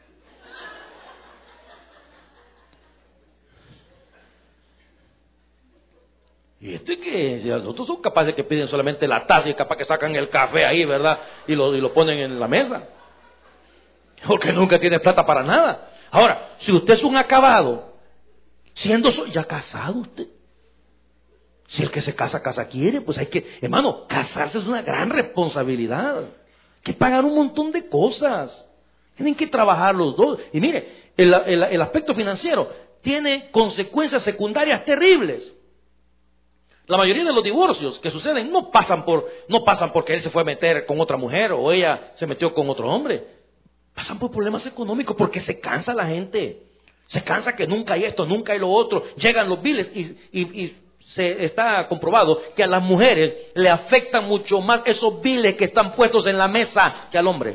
Y que los otros son capaces que piden solamente la taza y capaz que sacan el café ahí, ¿verdad? Y lo ponen en la mesa. Porque nunca tiene plata para nada. Ahora, si usted es un acabado, ya casado usted. Si el que se casa quiere, pues hay que, hermano, casarse es una gran responsabilidad. Hay que pagar un montón de cosas. Tienen que trabajar los dos. Y mire, el aspecto financiero tiene consecuencias secundarias terribles. La mayoría de los divorcios que suceden no pasan porque él se fue a meter con otra mujer o ella se metió con otro hombre. Pasan por problemas económicos porque se cansa la gente. Se cansa que nunca hay esto, nunca hay lo otro. Llegan los biles y se está comprobado que a las mujeres le afectan mucho más esos biles que están puestos en la mesa que al hombre.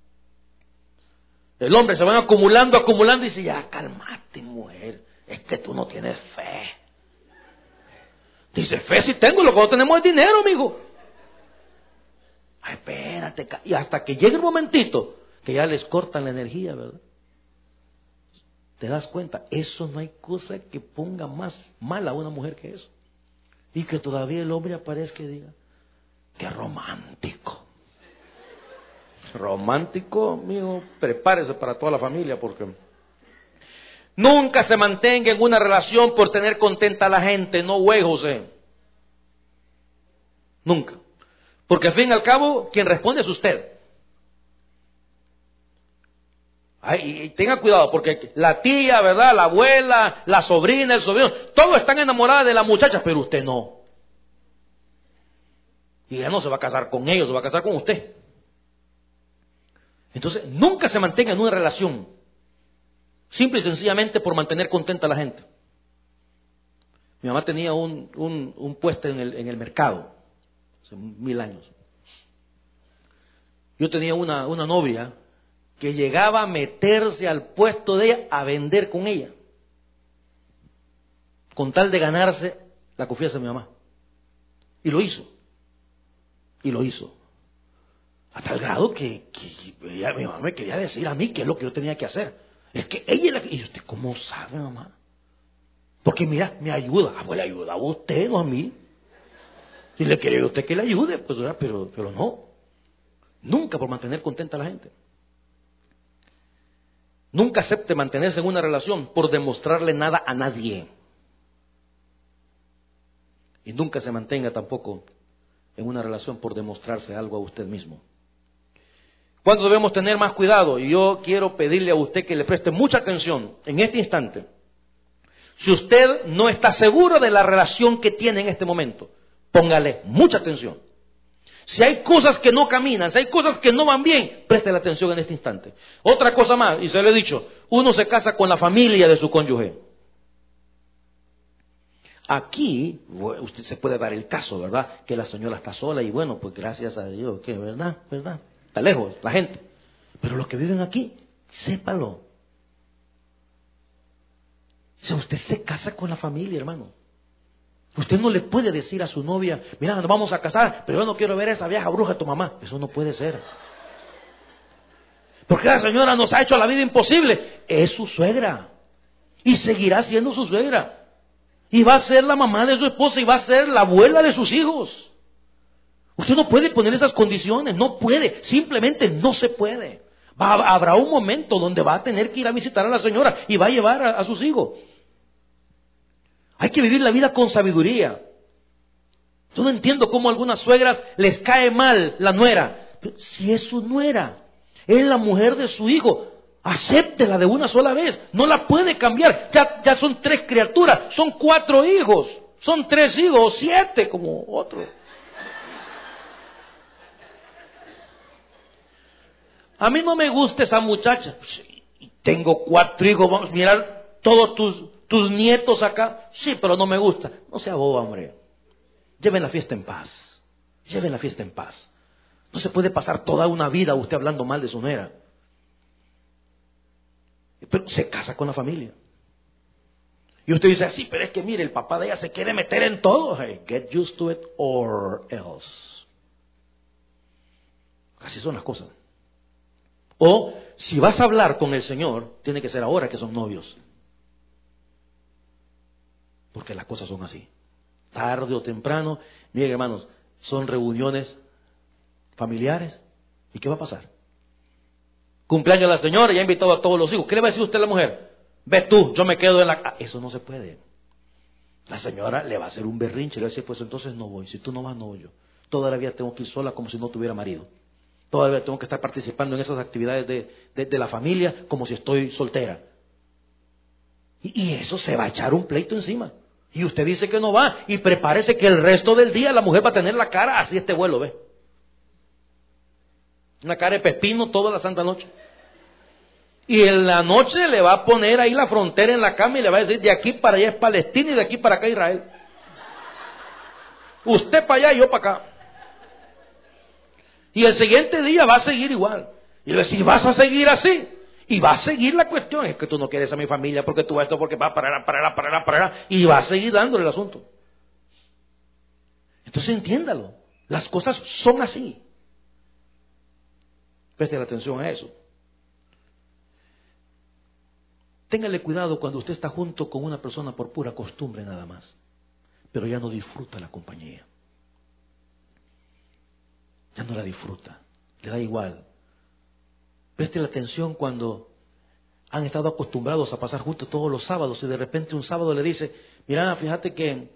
El hombre se van acumulando y dice, ya cálmate, mujer, es que tú no tienes fe. Dice, fe sí tengo, lo que no tenemos es dinero, amigo. Ay, espérate, y hasta que llegue el momentito que ya les cortan la energía, ¿verdad? ¿Te das cuenta? Eso no hay cosa que ponga más mal a una mujer que eso. Y que todavía el hombre aparezca y diga, qué romántico. Romántico, amigo, prepárese para toda la familia porque nunca se mantenga en una relación por tener contenta a la gente, no güey, José. Nunca. Porque al fin y al cabo, quien responde es usted. Ay, y tenga cuidado, porque la tía, ¿verdad? La abuela, la sobrina, el sobrino, todos están enamorados de la muchacha, pero usted no. Y ella no se va a casar con ellos, se va a casar con usted. Entonces, nunca se mantenga en una relación, simple y sencillamente por mantener contenta a la gente. Mi mamá tenía un puesto en el mercado, hace 1000 años. Yo tenía una novia que llegaba a meterse al puesto de ella a vender con ella, con tal de ganarse la confianza de mi mamá. Y lo hizo. A tal grado que mi mamá me quería decir a mí qué es lo que yo tenía que hacer. Es que ella es la que... Y usted, ¿cómo sabe, mamá? Porque mira, me ayuda. Pues le ayuda a usted, no a mí. Si le quiere a usted que le ayude, pues, pero no. Nunca por mantener contenta a la gente. Nunca acepte mantenerse en una relación por demostrarle nada a nadie. Y nunca se mantenga tampoco en una relación por demostrarse algo a usted mismo. ¿Cuándo debemos tener más cuidado? Y yo quiero pedirle a usted que le preste mucha atención en este instante. Si usted no está seguro de la relación que tiene en este momento, póngale mucha atención. Si hay cosas que no caminan, si hay cosas que no van bien, preste la atención en este instante. Otra cosa más, y se lo he dicho, uno se casa con la familia de su cónyuge. Aquí, usted se puede dar el caso, ¿verdad? Que la señora está sola y bueno, pues gracias a Dios, que ¿verdad? Está lejos la gente. Pero los que viven aquí, sépalo. O sea, usted se casa con la familia, hermano. Usted no le puede decir a su novia, mira, nos vamos a casar, pero yo no quiero ver a esa vieja bruja de tu mamá. Eso no puede ser. Porque la señora nos ha hecho la vida imposible. Es su suegra. Y seguirá siendo su suegra. Y va a ser la mamá de su esposa y va a ser la abuela de sus hijos. Usted no puede poner esas condiciones, no puede, simplemente no se puede. Habrá un momento donde va a tener que ir a visitar a la señora y va a llevar a sus hijos. Hay que vivir la vida con sabiduría. Yo no entiendo cómo a algunas suegras les cae mal la nuera. Pero si es su nuera, es la mujer de su hijo. Acéptela de una sola vez. No la puede cambiar. Ya son 3 criaturas, son 4 hijos, son 3 hijos, o 7 como otro. A mí no me gusta esa muchacha. Tengo 4 hijos, vamos a mirar todos tus nietos acá. Sí, pero no me gusta. No sea boba, hombre. Lleven la fiesta en paz. Lleven la fiesta en paz. No se puede pasar toda una vida usted hablando mal de su nuera. Pero se casa con la familia. Y usted dice así, pero es que mire, el papá de ella se quiere meter en todo. Hey, get used to it or else. Así son las cosas. O si vas a hablar con el Señor, tiene que ser ahora que son novios. Porque las cosas son así. Tarde o temprano, miren hermanos, son reuniones familiares. ¿Y qué va a pasar? Cumpleaños de la señora, ya ha invitado a todos los hijos. ¿Qué le va a decir usted a la mujer? Ve tú, yo me quedo en la... Eso no se puede. La señora le va a hacer un berrinche, le va a decir, pues entonces no voy. Si tú no vas, no voy yo. Toda la vida tengo que ir sola como si no tuviera marido. Todavía tengo que estar participando en esas actividades de la familia como si estoy soltera. Y eso se va a echar un pleito encima. Y usted dice que no va. Y prepárese que el resto del día la mujer va a tener la cara así este vuelo, ¿ve? Una cara de pepino toda la santa noche. Y en la noche le va a poner ahí la frontera en la cama y le va a decir, de aquí para allá es Palestina y de aquí para acá Israel. Usted para allá y yo para acá. Y el siguiente día va a seguir igual. Y le decís, vas a seguir así. Y va a seguir la cuestión. Es que tú no quieres a mi familia porque tú esto, porque va para allá. Y va a seguir dándole el asunto. Entonces entiéndalo. Las cosas son así. Preste atención a eso. Téngale cuidado cuando usted está junto con una persona por pura costumbre nada más. Pero ya no disfruta la compañía. Ya no la disfruta, le da igual. Preste la atención cuando han estado acostumbrados a pasar juntos todos los sábados y de repente un sábado le dice, mira, fíjate que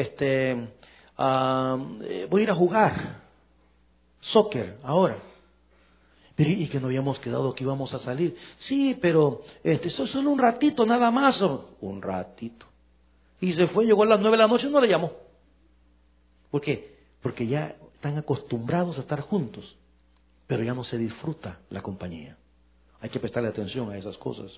voy a ir a jugar soccer ahora. Y que no habíamos quedado que íbamos a salir. Sí, pero eso es solo un ratito nada más. Un ratito. Y se fue, llegó a las 9 de la noche y no le llamó. ¿Por qué? Porque ya están acostumbrados a estar juntos, pero ya no se disfruta la compañía. Hay que prestarle atención a esas cosas.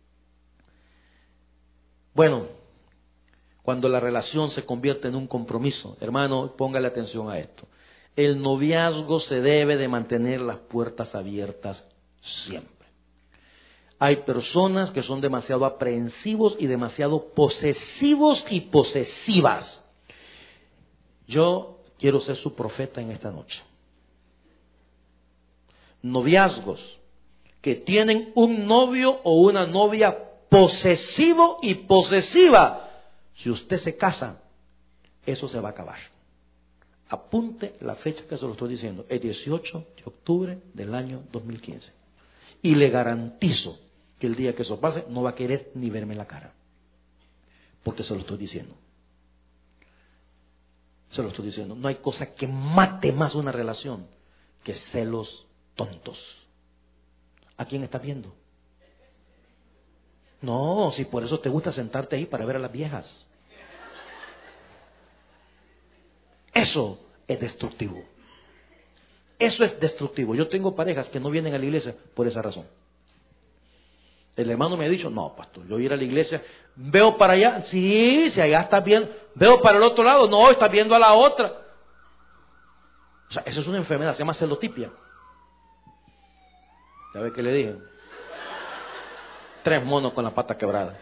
Bueno, cuando la relación se convierte en un compromiso, hermano, póngale atención a esto. El noviazgo se debe de mantener las puertas abiertas siempre. Hay personas que son demasiado aprensivos y demasiado posesivos y posesivas. Yo quiero ser su profeta en esta noche. Noviazgos que tienen un novio o una novia posesivo y posesiva. Si usted se casa, eso se va a acabar. Apunte la fecha que se lo estoy diciendo. El 18 de octubre del año 2015. Y le garantizo que el día que eso pase no va a querer ni verme la cara. Porque se lo estoy diciendo. Se lo estoy diciendo. No hay cosa que mate más una relación que celos tontos. ¿A quién estás viendo? No, si por eso te gusta sentarte ahí para ver a las viejas. Eso es destructivo. Eso es destructivo. Yo tengo parejas que no vienen a la iglesia por esa razón. El hermano me ha dicho, no, pastor, yo ir a la iglesia, veo para allá, sí, si allá estás viendo, veo para el otro lado, no, estás viendo a la otra. O sea, eso es una enfermedad, se llama celotipia. ¿Sabe qué le dije? 3 monos con la pata quebrada.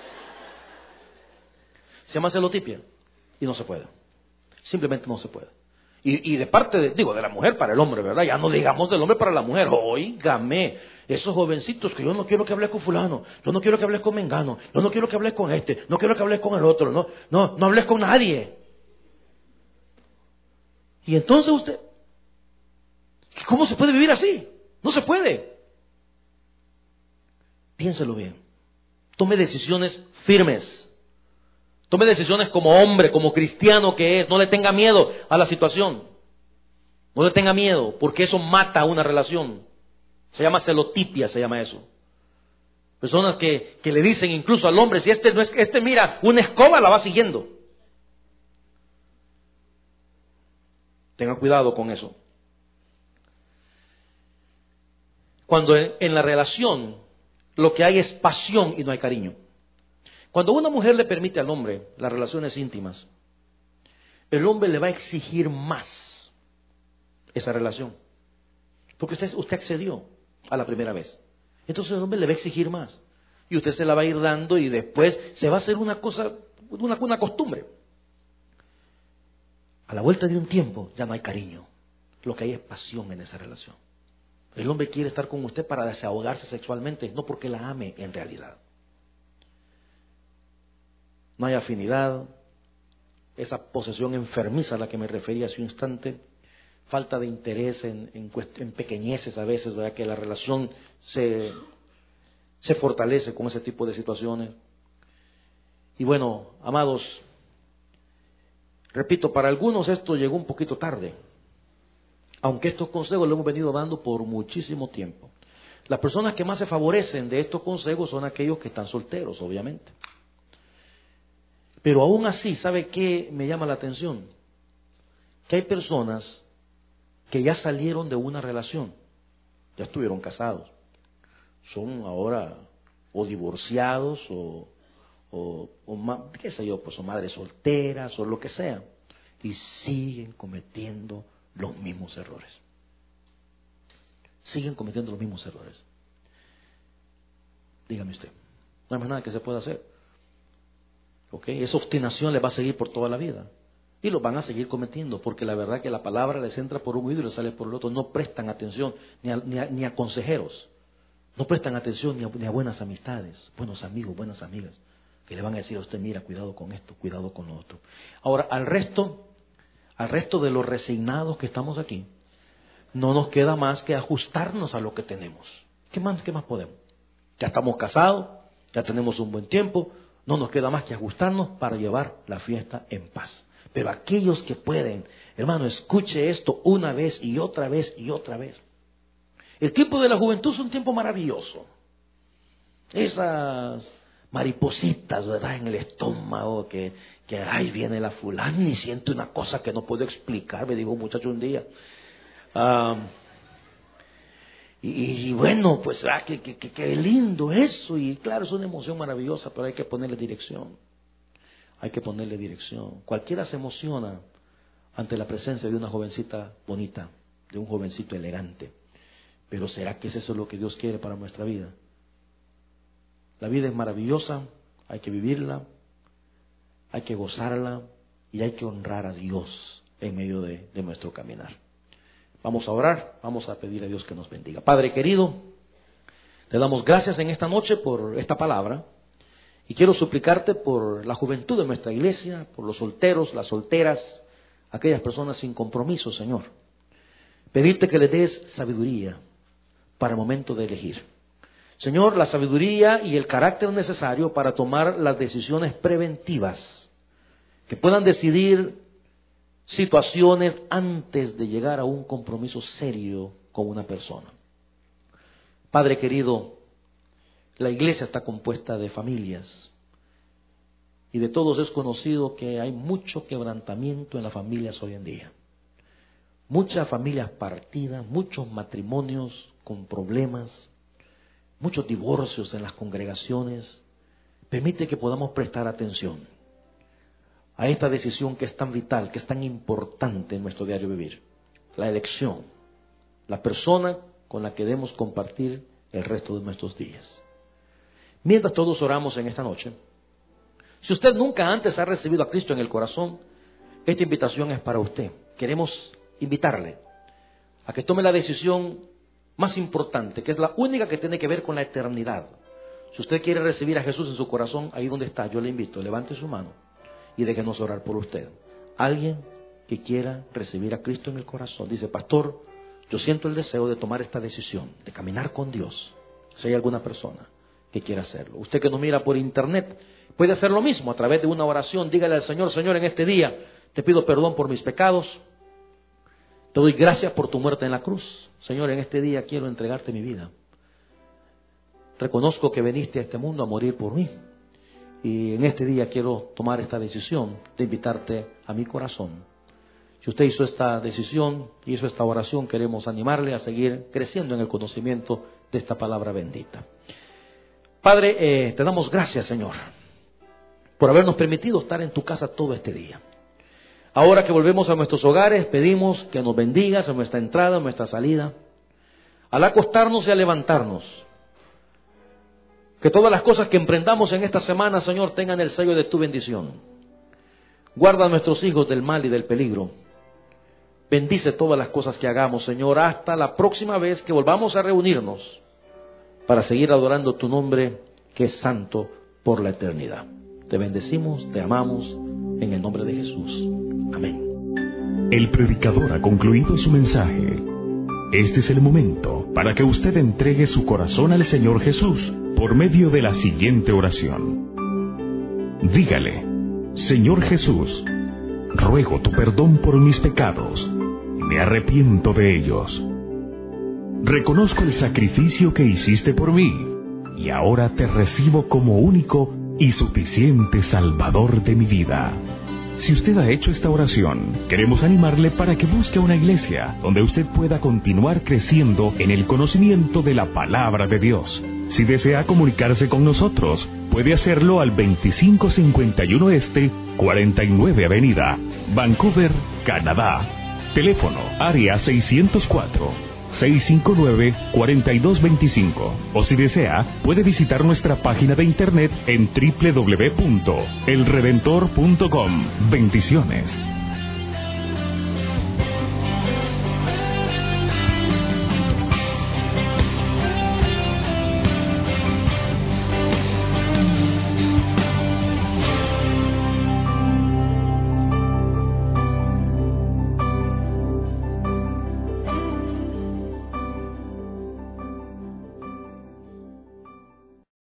Se llama celotipia y no se puede. Simplemente no se puede. Y de parte de la mujer para el hombre, ¿verdad? Ya no digamos del hombre para la mujer. Óigame, esos jovencitos que yo no quiero que hables con fulano, yo no quiero que hables con mengano, yo no quiero que hables con este, no quiero que hables con el otro, no hables con nadie. Y entonces usted, ¿cómo se puede vivir así? No se puede. Piénselo bien. Tome decisiones firmes. Tome decisiones como hombre, como cristiano que es. No le tenga miedo a la situación. No le tenga miedo, porque eso mata una relación. Se llama celotipia, se llama eso. Personas que le dicen incluso al hombre, si este no es, mira, una escoba la va siguiendo. Tenga cuidado con eso. Cuando en la relación lo que hay es pasión y no hay cariño. Cuando una mujer le permite al hombre las relaciones íntimas, el hombre le va a exigir más esa relación. Porque usted accedió a la primera vez. Entonces el hombre le va a exigir más. Y usted se la va a ir dando y después se va a hacer una cosa, una costumbre. A la vuelta de un tiempo ya no hay cariño. Lo que hay es pasión en esa relación. El hombre quiere estar con usted para desahogarse sexualmente, no porque la ame en realidad. No hay afinidad, esa posesión enfermiza a la que me refería hace un instante, falta de interés en pequeñeces a veces, ¿verdad? Que la relación se fortalece con ese tipo de situaciones. Y bueno, amados, repito, para algunos esto llegó un poquito tarde, aunque estos consejos los hemos venido dando por muchísimo tiempo. Las personas que más se favorecen de estos consejos son aquellos que están solteros, obviamente. Pero aún así, ¿sabe qué me llama la atención? Que hay personas que ya salieron de una relación, ya estuvieron casados, son ahora o divorciados o qué sé yo, pues son madres solteras o lo que sea, y siguen cometiendo los mismos errores. Siguen cometiendo los mismos errores. Dígame usted, no hay más nada que se pueda hacer. Esa obstinación les va a seguir por toda la vida. Y lo van a seguir cometiendo, porque la verdad que la palabra les entra por un oído y les sale por el otro. No prestan atención ni a consejeros. No prestan atención ni a buenas amistades, buenos amigos, buenas amigas, que le van a decir a usted, mira, cuidado con esto, cuidado con lo otro. Ahora, al resto de los resignados que estamos aquí, no nos queda más que ajustarnos a lo que tenemos. ¿Qué más podemos? Ya estamos casados, ya tenemos un buen tiempo, no nos queda más que ajustarnos para llevar la fiesta en paz. Pero aquellos que pueden, hermano, escuche esto una vez y otra vez y otra vez. El tiempo de la juventud es un tiempo maravilloso. Esas maripositas, ¿verdad?, en el estómago, que ahí viene la fulana y siente una cosa que no puedo explicar, me dijo un muchacho un día. Y bueno, pues qué lindo eso, y claro, es una emoción maravillosa, pero hay que ponerle dirección. Hay que ponerle dirección. Cualquiera se emociona ante la presencia de una jovencita bonita, de un jovencito elegante. Pero ¿será que es eso lo que Dios quiere para nuestra vida? La vida es maravillosa, hay que vivirla, hay que gozarla y hay que honrar a Dios en medio de nuestro caminar. Vamos a orar, vamos a pedirle a Dios que nos bendiga. Padre querido, te damos gracias en esta noche por esta palabra y quiero suplicarte por la juventud de nuestra iglesia, por los solteros, las solteras, aquellas personas sin compromiso, Señor. Pedirte que les des sabiduría para el momento de elegir. Señor, la sabiduría y el carácter necesario para tomar las decisiones preventivas, que puedan decidir situaciones antes de llegar a un compromiso serio con una persona. Padre querido, la iglesia está compuesta de familias y de todos es conocido que hay mucho quebrantamiento en las familias hoy en día. Muchas familias partidas, muchos matrimonios con problemas, muchos divorcios en las congregaciones. Permite que podamos prestar atención a esta decisión que es tan vital, que es tan importante en nuestro diario vivir. La elección, la persona con la que debemos compartir el resto de nuestros días. Mientras todos oramos en esta noche, si usted nunca antes ha recibido a Cristo en el corazón, esta invitación es para usted. Queremos invitarle a que tome la decisión más importante, que es la única que tiene que ver con la eternidad. Si usted quiere recibir a Jesús en su corazón, ahí donde está, yo le invito, levante su mano y déjenos orar por usted. Alguien que quiera recibir a Cristo en el corazón, dice, pastor, yo siento el deseo de tomar esta decisión, de caminar con Dios. Si hay alguna persona que quiera hacerlo. Usted que nos mira por internet, puede hacer lo mismo a través de una oración. Dígale al Señor, Señor, en este día te pido perdón por mis pecados. Te doy gracias por tu muerte en la cruz. Señor, en este día quiero entregarte mi vida. reconozco que viniste a este mundo a morir por mí. Y en este día quiero tomar esta decisión de invitarte a mi corazón. Si usted hizo esta decisión, hizo esta oración, queremos animarle a seguir creciendo en el conocimiento de esta palabra bendita. Padre, te damos gracias, Señor, por habernos permitido estar en tu casa todo este día. Ahora que volvemos a nuestros hogares, pedimos que nos bendigas en nuestra entrada, en nuestra salida, al acostarnos y al levantarnos. Que todas las cosas que emprendamos en esta semana, Señor, tengan el sello de tu bendición. Guarda a nuestros hijos del mal y del peligro. Bendice todas las cosas que hagamos, Señor, hasta la próxima vez que volvamos a reunirnos para seguir adorando tu nombre, que es santo por la eternidad. Te bendecimos, te amamos, en el nombre de Jesús. Amén. El predicador ha concluido su mensaje. Este es el momento para que usted entregue su corazón al Señor Jesús por medio de la siguiente oración. Dígale: Señor Jesús, ruego tu perdón por mis pecados, me arrepiento de ellos. Reconozco el sacrificio que hiciste por mí, y ahora te recibo como único y suficiente Salvador de mi vida. Si usted ha hecho esta oración, queremos animarle para que busque una iglesia donde usted pueda continuar creciendo en el conocimiento de la palabra de Dios. Si desea comunicarse con nosotros, puede hacerlo al 2551 Este, 49 Avenida, Vancouver, Canadá. Teléfono, área 604-659-4225. O si desea, puede visitar nuestra página de internet en www.elredentor.com. Bendiciones.